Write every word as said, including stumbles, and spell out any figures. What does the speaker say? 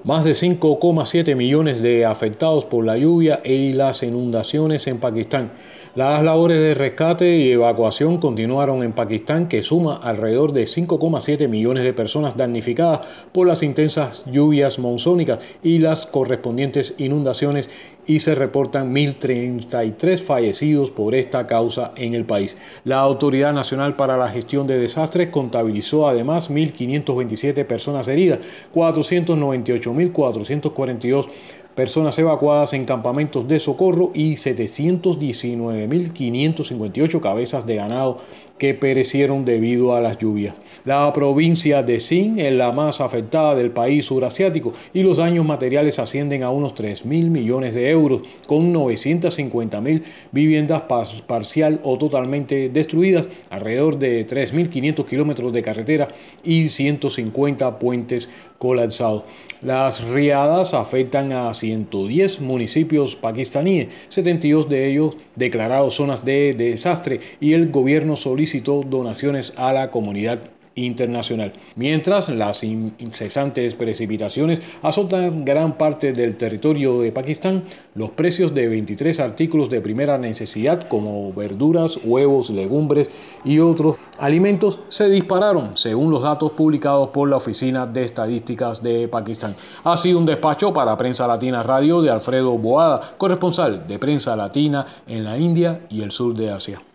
Más de cinco coma siete millones de afectados por la lluvia y las inundaciones en Pakistán. Las labores de rescate y evacuación continuaron en Pakistán, que suma alrededor de cinco coma siete millones de personas damnificadas por las intensas lluvias monzónicas y las correspondientes inundaciones, y se reportan mil treinta y tres fallecidos por esta causa en el país. La Autoridad Nacional para la Gestión de Desastres contabilizó además mil quinientas veintisiete personas heridas, cuatrocientos noventa y ocho mil cuatrocientas cuarenta y dos personas evacuadas en campamentos de socorro y setecientos diecinueve mil quinientas cincuenta y ocho cabezas de ganado que perecieron debido a las lluvias. La provincia de Sindh es la más afectada del país surasiático y los daños materiales ascienden a unos tres mil millones de euros, con novecientas cincuenta mil viviendas parcial o totalmente destruidas, alrededor de tres mil quinientos kilómetros de carretera y ciento cincuenta puentes colapsados. Las riadas afectan a ciento diez municipios pakistaníes, setenta y dos de ellos declarados zonas de desastre, y el gobierno solicitó donaciones a la comunidad internacional. Mientras las incesantes precipitaciones azotan gran parte del territorio de Pakistán, los precios de veintitrés artículos de primera necesidad como verduras, huevos, legumbres y otros alimentos se dispararon, según los datos publicados por la Oficina de Estadísticas de Pakistán. Ha sido un despacho para Prensa Latina Radio de Alfredo Boada, corresponsal de Prensa Latina en la India y el sur de Asia.